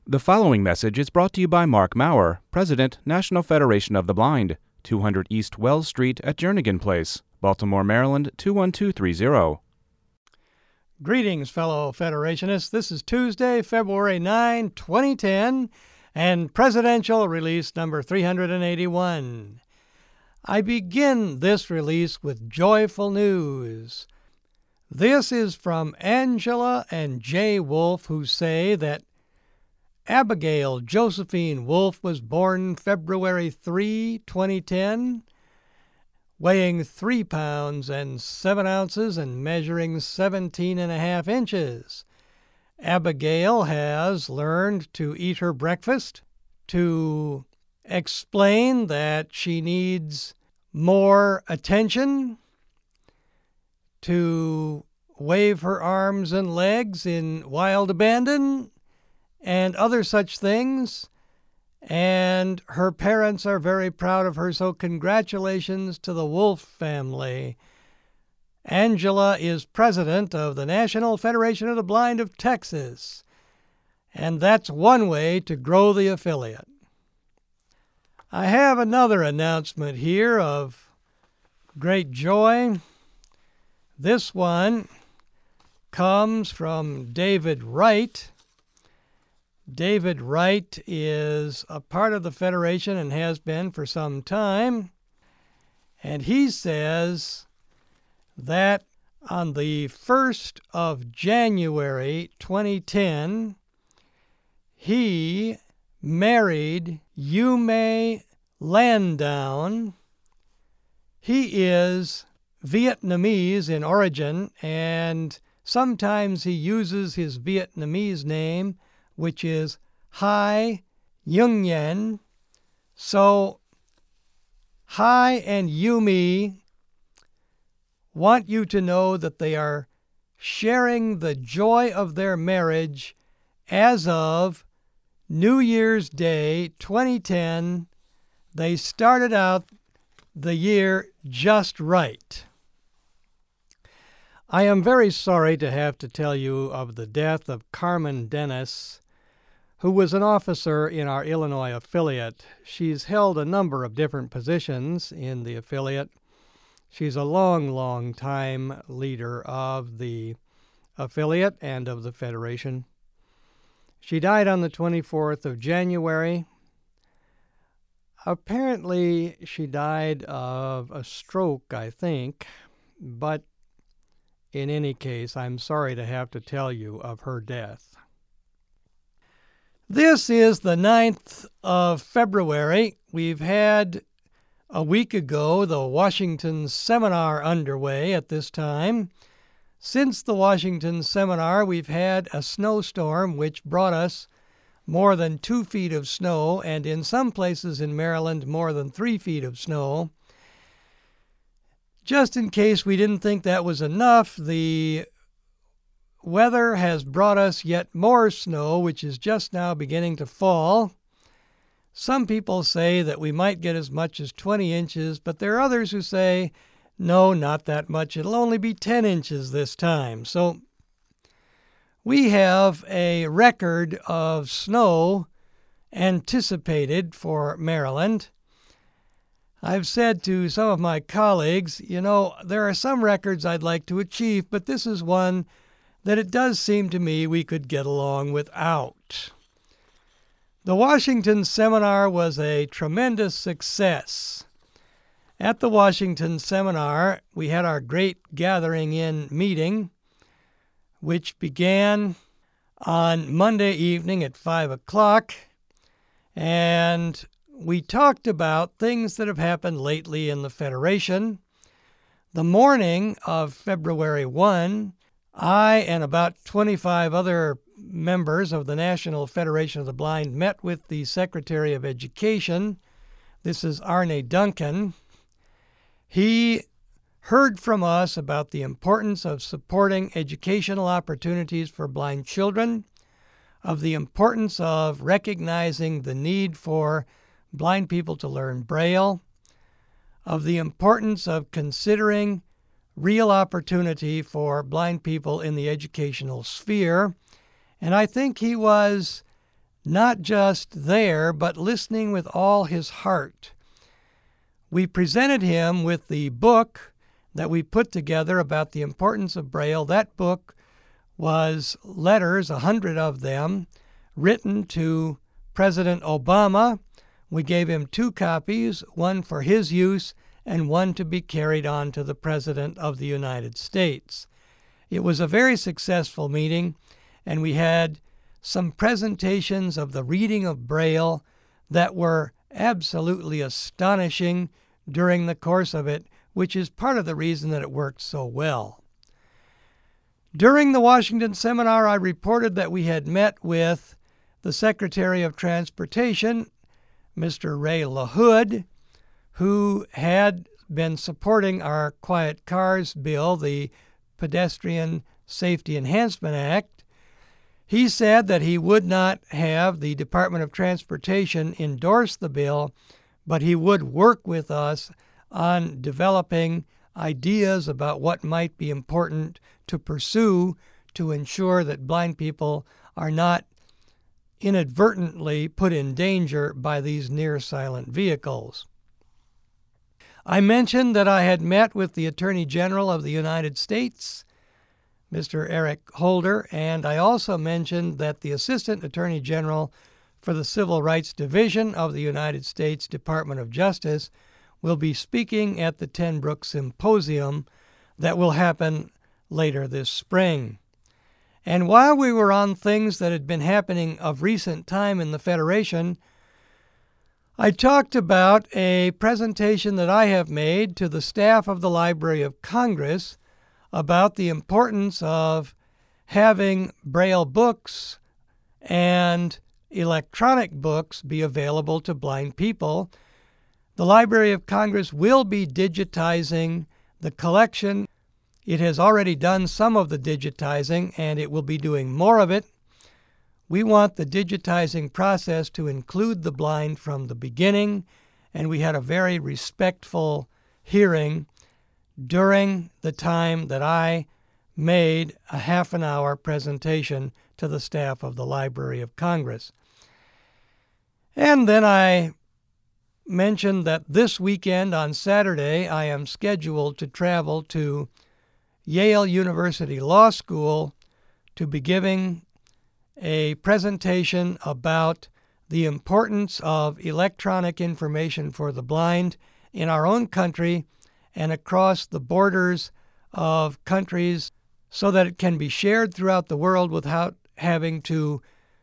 The following message is brought to you by Mark Maurer, President, National Federation of the Blind, 200 East Wells Street at Jernigan Place, Baltimore, Maryland, 21230. Greetings, fellow Federationists. This is Tuesday, February 9, 2010, and Presidential Release number 381. I begin this release with joyful news. This is from Angela and Jay Wolf, who say that Abigail Josephine Wolf was born February 3, 2010, weighing 3 pounds and 7 ounces and measuring 17.5 inches. Abigail has learned to eat her breakfast, to explain that she needs more attention, to wave her arms and legs in wild abandon, and other such things, and her parents are very proud of her, so congratulations to the Wolf family. Angela is president of the National Federation of the Blind of Texas, and that's one way to grow the affiliate. I have another announcement here of great joy. This one comes from David Wright. David Wright is a part of the Federation and has been for some time. And he says that on the 1st of January 2010, he married Yume Landown. He is Vietnamese in origin, and sometimes he uses his Vietnamese name, which is Hai Yung Yen. So Hai and Yumi want you to know that they are sharing the joy of their marriage as of New Year's Day 2010. They started out the year just right. I am very sorry to have to tell you of the death of Carmen Dennis, who was an officer in our Illinois affiliate. She's held a number of different positions in the affiliate. She's a long time leader of the affiliate and of the Federation. She died on the 24th of January. Apparently, she died of a stroke, I think, but in any case, I'm sorry to have to tell you of her death. This is the 9th of February. We've had a week ago the Washington Seminar underway at this time. Since the Washington Seminar, we've had a snowstorm which brought us more than 2 feet of snow, and in some places in Maryland, more than 3 feet of snow. Just in case we didn't think that was enough, the weather has brought us yet more snow, which is just now beginning to fall. Some people say that we might get as much as 20 inches, but there are others who say, no, not that much. It'll only be 10 inches this time. So we have a record of snow anticipated for Maryland. I've said to some of my colleagues, there are some records I'd like to achieve, but this is one that it does seem to me we could get along without. The Washington Seminar was a tremendous success. At the Washington Seminar, we had our great gathering-in meeting, which began on Monday evening at 5 o'clock, and we talked about things that have happened lately in the Federation. The morning of February 1, I and about 25 other members of the National Federation of the Blind met with the Secretary of Education. This is Arne Duncan. He heard from us about the importance of supporting educational opportunities for blind children, of the importance of recognizing the need for blind people to learn Braille, of the importance of considering real opportunity for blind people in the educational sphere. And I think he was not just there, but listening with all his heart. We presented him with the book that we put together about the importance of Braille. That book was letters, 100 of them, written to President Obama. We gave him 2 copies, one for his use and one to be carried on to the President of the United States. It was a very successful meeting, and we had some presentations of the reading of Braille that were absolutely astonishing during the course of it, which is part of the reason that it worked so well. During the Washington seminar, I reported that we had met with the Secretary of Transportation, Mr. Ray LaHood, who had been supporting our Quiet Cars bill, the Pedestrian Safety Enhancement Act. He said that he would not have the Department of Transportation endorse the bill, but he would work with us on developing ideas about what might be important to pursue to ensure that blind people are not inadvertently put in danger by these near-silent vehicles. I mentioned that I had met with the Attorney General of the United States, Mr. Eric Holder, and I also mentioned that the Assistant Attorney General for the Civil Rights Division of the United States Department of Justice will be speaking at the Ten Brook Symposium that will happen later this spring. And while we were on things that had been happening of recent time in the Federation, I talked about a presentation that I have made to the staff of the Library of Congress about the importance of having Braille books and electronic books be available to blind people. The Library of Congress will be digitizing the collection. It has already done some of the digitizing, and it will be doing more of it. We want the digitizing process to include the blind from the beginning, and we had a very respectful hearing during the time that I made a half-an-hour presentation to the staff of the Library of Congress. And then I mentioned that this weekend on Saturday I am scheduled to travel to Yale University Law School to be giving a presentation about the importance of electronic information for the blind in our own country and across the borders of countries so that it can be shared throughout the world without having to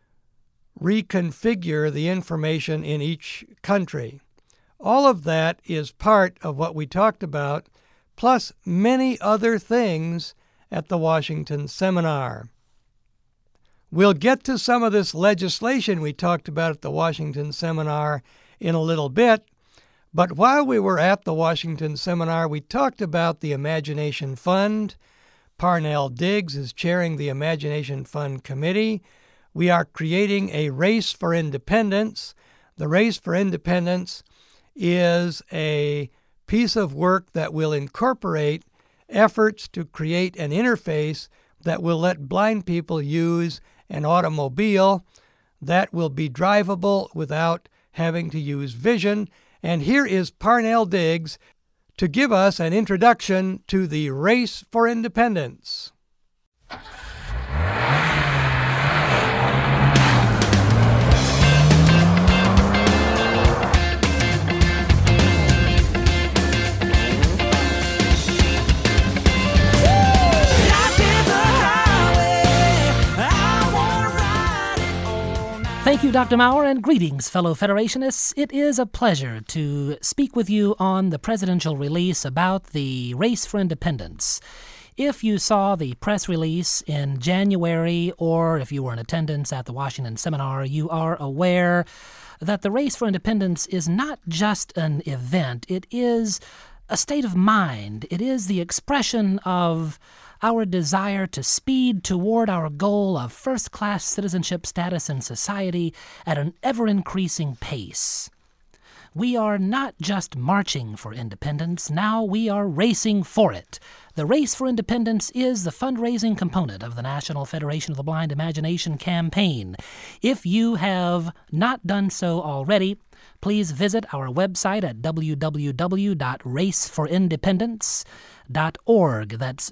reconfigure the information in each country. All of that is part of what we talked about, plus many other things at the Washington seminar. We'll get to some of this legislation we talked about at the Washington seminar in a little bit, but while we were at the Washington seminar, we talked about the Imagination Fund. Parnell Diggs is chairing the Imagination Fund Committee. We are creating a Race for Independence. The Race for Independence is a piece of work that will incorporate efforts to create an interface that will let blind people use an automobile that will be drivable without having to use vision. And here is Parnell Diggs to give us an introduction to the Race for Independence. Thank you, Dr. Maurer, and greetings, fellow Federationists. It is a pleasure to speak with you on the presidential release about the Race for Independence. If you saw the press release in January, or if you were in attendance at the Washington seminar, you are aware that the Race for Independence is not just an event. It is a state of mind. It is the expression of our desire to speed toward our goal of first-class citizenship status in society at an ever-increasing pace. We are not just marching for independence, now we are racing for it. The Race for Independence is the fundraising component of the National Federation of the Blind Imagination campaign. If you have not done so already, please visit our website at www.raceforindependence.org. That's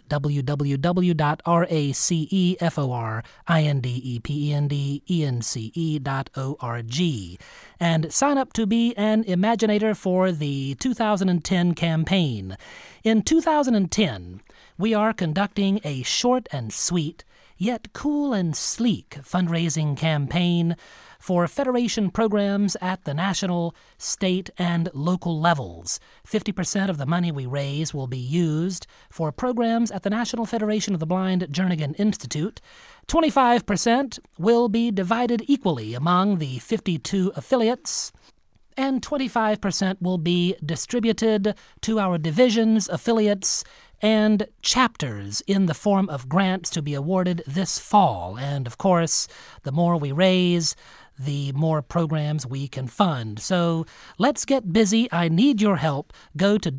www.raceforindependence.org. And sign up to be an Imaginator for the 2010 campaign. In 2010, we are conducting a short and sweet, yet cool and sleek fundraising campaign for Federation programs at the national, state, and local levels. 50% of the money we raise will be used for programs at the National Federation of the Blind Jernigan Institute. 25% will be divided equally among the 52 affiliates, and 25% will be distributed to our divisions, affiliates, and chapters in the form of grants to be awarded this fall. And, of course, the more we raise, the more programs we can fund. So let's get busy. I need your help. Go to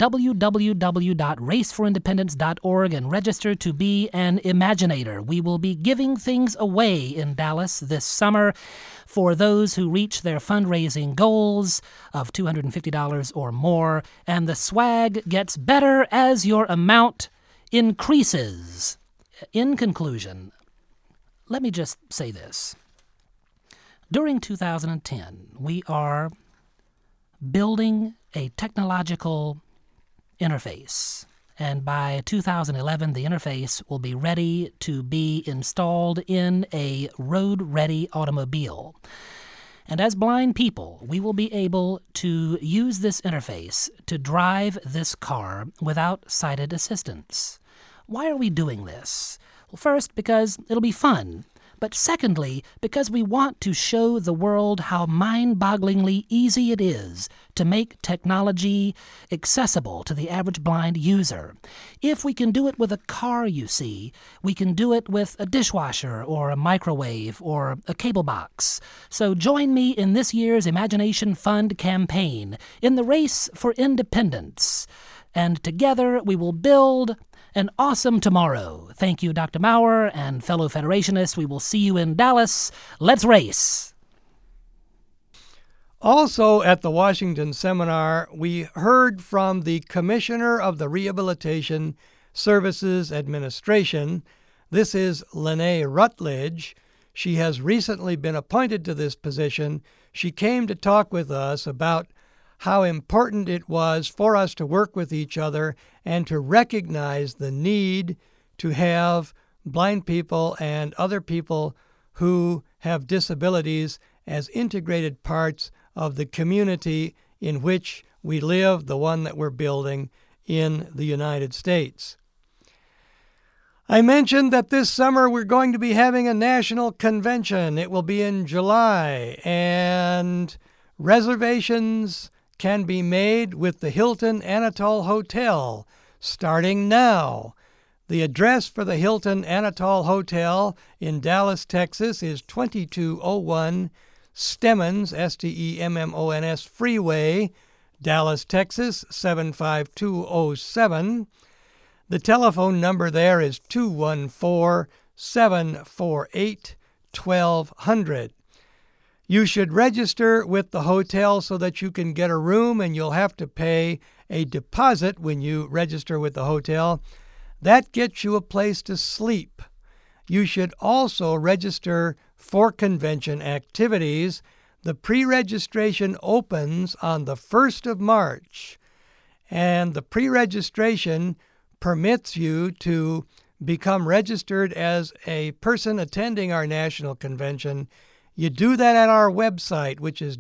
www.raceforindependence.org and register to be an Imaginator. We will be giving things away in Dallas this summer for those who reach their fundraising goals of $250 or more, and the swag gets better as your amount increases. In conclusion, let me just say this. During 2010, we are building a technological interface, and by 2011, the interface will be ready to be installed in a road-ready automobile. And as blind people, we will be able to use this interface to drive this car without sighted assistance. Why are we doing this? Well, first, because it'll be fun. But secondly, because we want to show the world how mind-bogglingly easy it is to make technology accessible to the average blind user. If we can do it with a car, you see, we can do it with a dishwasher or a microwave or a cable box. So join me in this year's Imagination Fund campaign in the Race for Independence. And together we will build an awesome tomorrow. Thank you, Dr. Maurer and fellow Federationists. We will see you in Dallas. Let's race. Also at the Washington seminar, we heard from the Commissioner of the Rehabilitation Services Administration. This is Lene Rutledge. She has recently been appointed to this position. She came to talk with us about how important it was for us to work with each other and to recognize the need to have blind people and other people who have disabilities as integrated parts of the community in which we live, the one that we're building in the United States. I mentioned that this summer we're going to be having a national convention. It will be in July, and reservations can be made with the Hilton Anatole Hotel starting now. The address for the Hilton Anatole Hotel in Dallas, Texas is 2201 Stemmons, Stemmons Freeway, Dallas, Texas 75207. The telephone number there is 214-748-1200. You should register with the hotel so that you can get a room, and you'll have to pay a deposit when you register with the hotel. That gets you a place to sleep. You should also register for convention activities. The pre-registration opens on the 1st of March, and the pre-registration permits you to become registered as a person attending our national convention. You do that at our website, which is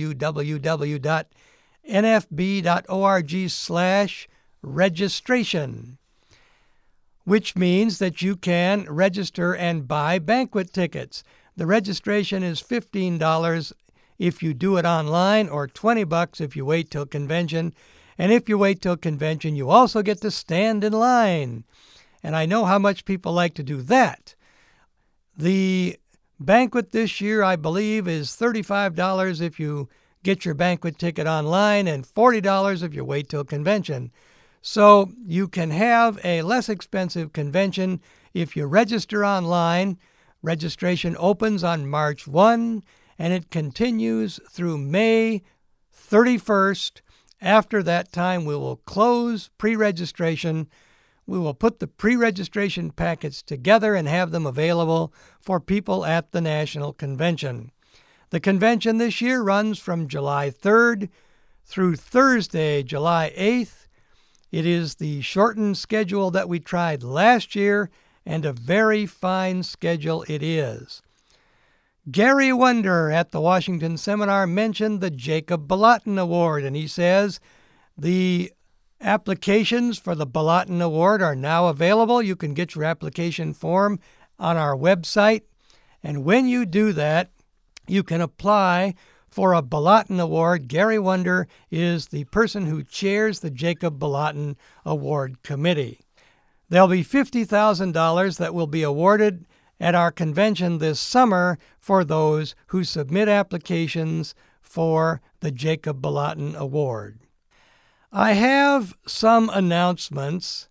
www.nfb.org/registration, which means that you can register and buy banquet tickets. The registration is $15 if you do it online, or $20 if you wait till convention. And if you wait till convention, you also get to stand in line. And I know how much people like to do that. The banquet this year, I believe, is $35 if you get your banquet ticket online, and $40 if you wait till convention. So you can have a less expensive convention if you register online. Registration opens on March 1, and it continues through May 31st. After that time, we will close pre-registration. We will put the pre-registration packets together and have them available for people at the National Convention. The convention this year runs from July 3rd through Thursday, July 8th. It is the shortened schedule that we tried last year, and a very fine schedule it is. Gary Wonder at the Washington Seminar mentioned the Jacob Balatin Award, and he says the applications for the Balatin Award are now available. You can get your application form on our website, and when you do that, you can apply for a Balatin Award. Gary Wonder is the person who chairs the Jacob Balatin Award Committee. There'll be $50,000 that will be awarded at our convention this summer for those who submit applications for the Jacob Balatin Award. I have some announcements.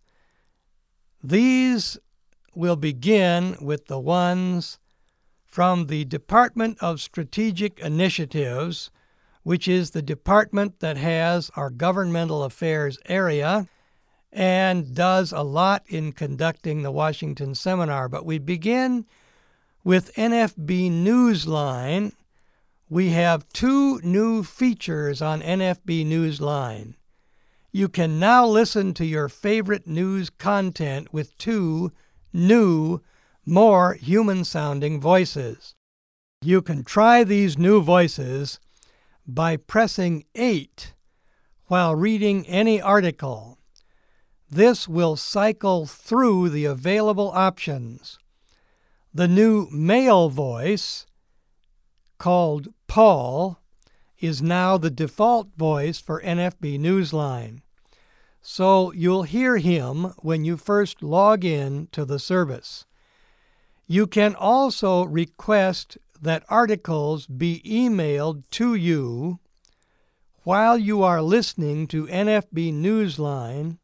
These will begin with the ones from the Department of Strategic Initiatives, which is the department that has our governmental affairs area and does a lot in conducting the Washington Seminar. But we begin with NFB Newsline. We have 2 new features on NFB Newsline. You can now listen to your favorite news content with 2 new, more human-sounding voices. You can try these new voices by pressing 8 while reading any article. This will cycle through the available options. The new male voice, called Paul, is now the default voice for NFB Newsline. So you'll hear him when you first log in to the service. You can also request that articles be emailed to you while you are listening to NFB Newsline.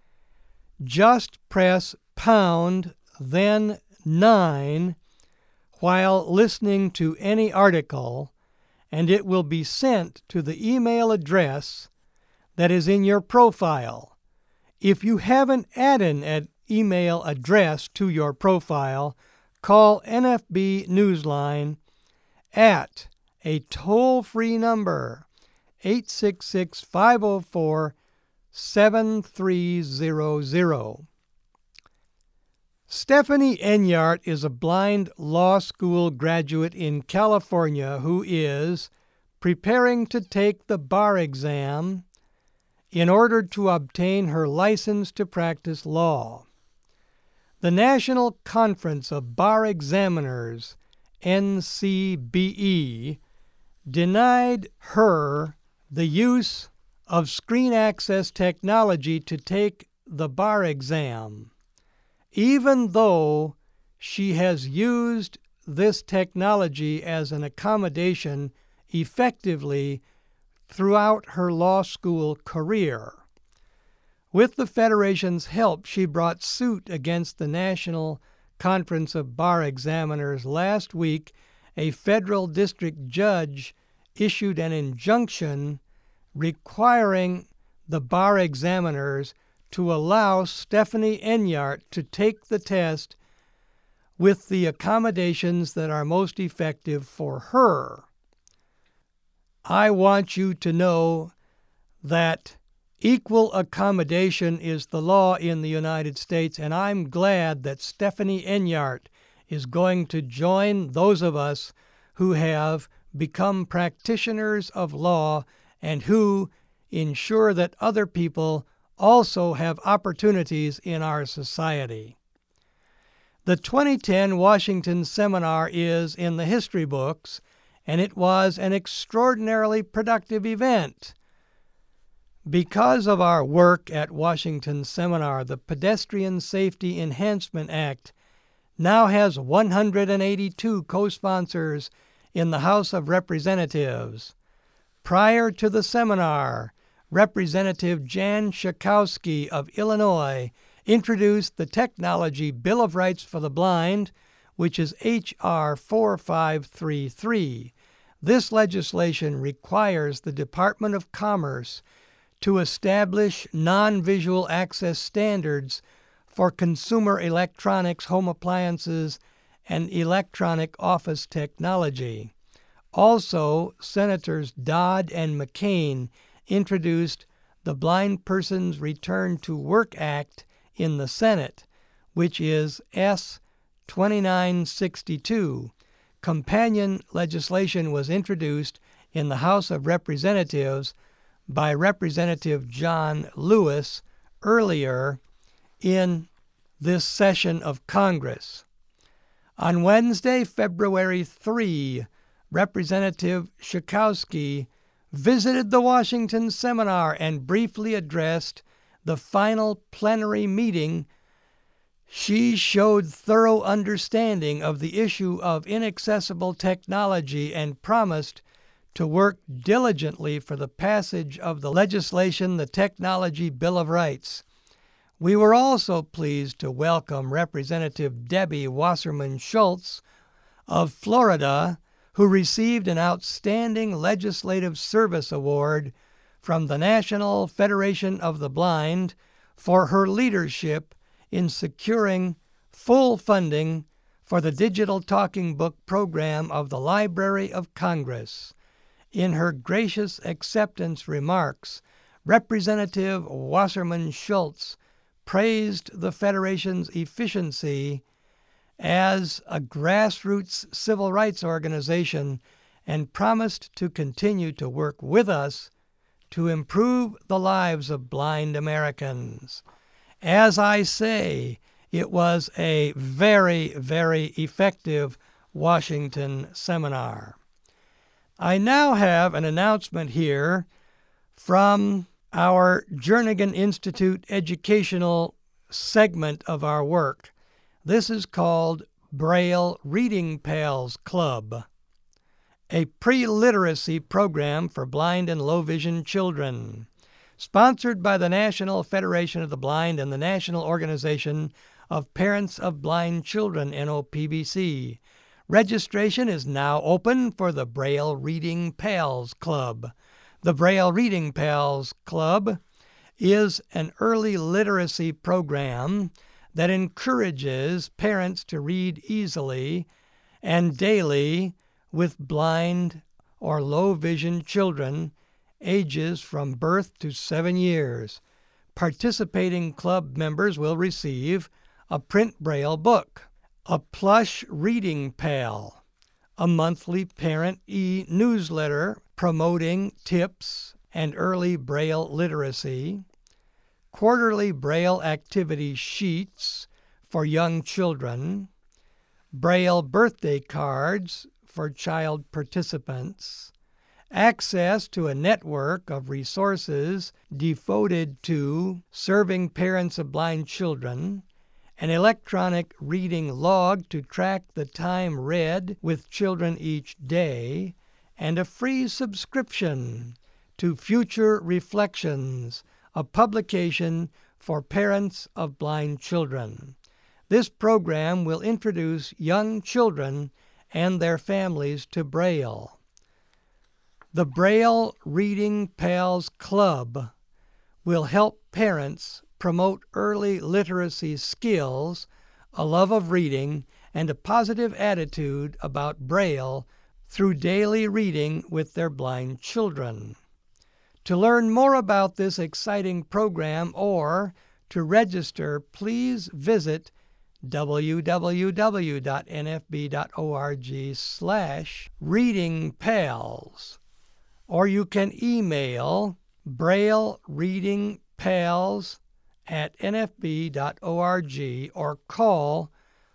Just press pound, then 9 while listening to any article, and it will be sent to the email address that is in your profile. If you haven't added an email address to your profile, call NFB Newsline at a toll-free number, 866-504-7300. Stephanie Enyart is a blind law school graduate in California who is preparing to take the bar exam in order to obtain her license to practice law. The National Conference of Bar Examiners, NCBE, denied her the use of screen access technology to take the bar exam, even though she has used this technology as an accommodation effectively throughout her law school career. With the Federation's help, she brought suit against the National Conference of Bar Examiners. Last week, a federal district judge issued an injunction requiring the bar examiners to allow Stephanie Enyart to take the test with the accommodations that are most effective for her. I want you to know that equal accommodation is the law in the United States, and I'm glad that Stephanie Enyart is going to join those of us who have become practitioners of law and who ensure that other people also have opportunities in our society. The 2010 Washington Seminar is in the history books, and it was an extraordinarily productive event. Because of our work at Washington Seminar, the Pedestrian Safety Enhancement Act now has 182 co-sponsors in the House of Representatives. Prior to the seminar, Representative Jan Schakowsky of Illinois introduced the Technology Bill of Rights for the Blind, which is H.R. 4533. This legislation requires the Department of Commerce to establish non-visual access standards for consumer electronics, home appliances, and electronic office technology. Also, Senators Dodd and McCain introduced the Blind Persons Return to Work Act in the Senate, which is S. 2962. Companion legislation was introduced in the House of Representatives by Representative John Lewis earlier in this session of Congress. On Wednesday, February 3, Representative Schakowsky visited the Washington seminar and briefly addressed the final plenary meeting. She showed thorough understanding of the issue of inaccessible technology and promised to work diligently for the passage of the legislation, the Technology Bill of Rights. We were also pleased to welcome Representative Debbie Wasserman Schultz of Florida, who received an Outstanding Legislative Service Award from the National Federation of the Blind for her leadership in securing full funding for the digital talking book program of the Library of Congress. In her gracious acceptance remarks, Representative Wasserman Schultz praised the Federation's efficiency as a grassroots civil rights organization and promised to continue to work with us to improve the lives of blind Americans. As I say, it was a very, very effective Washington seminar. I now have an announcement here from our Jernigan Institute educational segment of our work. This is called Braille Reading Pals Club, a pre-literacy program for blind and low-vision children, sponsored by the National Federation of the Blind and the National Organization of Parents of Blind Children, NOPBC. Registration is now open for the Braille Reading Pals Club. The Braille Reading Pals Club is an early literacy program that encourages parents to read easily and daily with blind or low-vision children ages from birth to 7 years. Participating club members will receive a print Braille book, a plush reading pal, a monthly parent e-newsletter promoting tips and early Braille literacy, quarterly Braille activity sheets for young children, Braille birthday cards for child participants, access to a network of resources devoted to serving parents of blind children, an electronic reading log to track the time read with children each day, and a free subscription to Future Reflections, a publication for parents of blind children. This program will introduce young children and their families to Braille. The Braille Reading Pals Club will help parents promote early literacy skills, a love of reading, and a positive attitude about Braille through daily reading with their blind children. To learn more about this exciting program or to register, please visit www.nfb.org/readingpals, or you can email braillereadingpals@nfb.org or call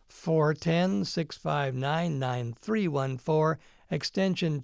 410-659-9314, extension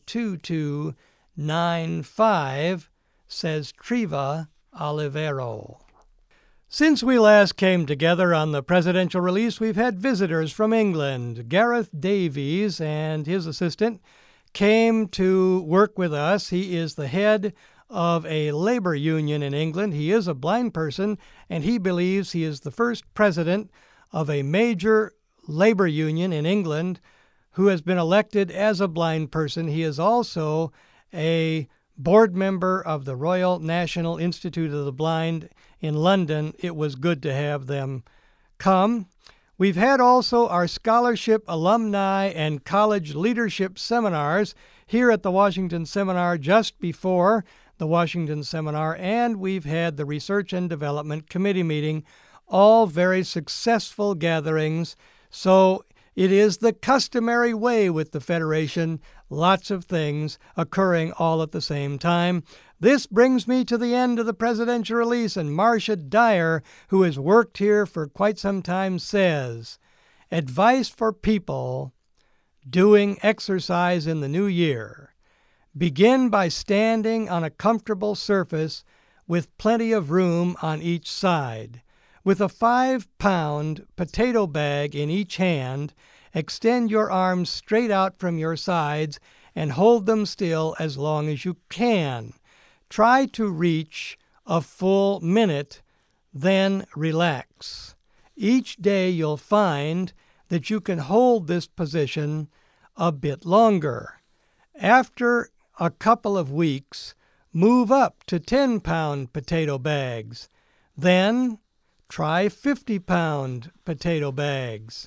2295, says Treva Olivero. Since we last came together on the presidential release, we've had visitors from England. Gareth Davies and his assistant, came to work with us. He is the head of a labor union in England. He is a blind person, and he believes he is the first president of a major labor union in England who has been elected as a blind person. He is also a board member of the Royal National Institute of the Blind in London. It was good to have them come. We've had also our scholarship, alumni, and college leadership seminars here at the Washington Seminar just before the Washington Seminar, and we've had the Research and Development Committee meeting, all very successful gatherings. So it is the customary way with the Federation, lots of things occurring all at the same time. This brings me to the end of the presidential release, and Marcia Dyer, who has worked here for quite some time, says, "Advice for people doing exercise in the new year. Begin by standing on a comfortable surface with plenty of room on each side. With a 5-pound potato bag in each hand, extend your arms straight out from your sides and hold them still as long as you can. Try to reach a full minute, then relax. Each day you'll find that you can hold this position a bit longer. After a couple of weeks, move up to 10-pound potato bags. Then try 50-pound potato bags.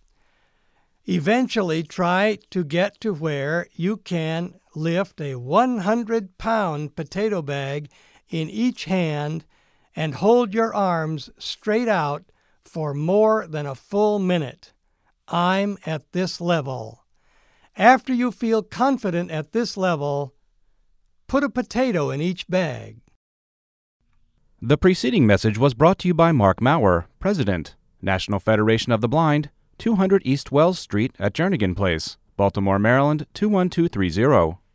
Eventually, try to get to where you can lift a 100-pound potato bag in each hand and hold your arms straight out for more than a full minute. I'm at this level. After you feel confident at this level, put a potato in each bag." The preceding message was brought to you by Mark Maurer, President, National Federation of the Blind, 200 East Wells Street at Jernigan Place, Baltimore, Maryland 21230.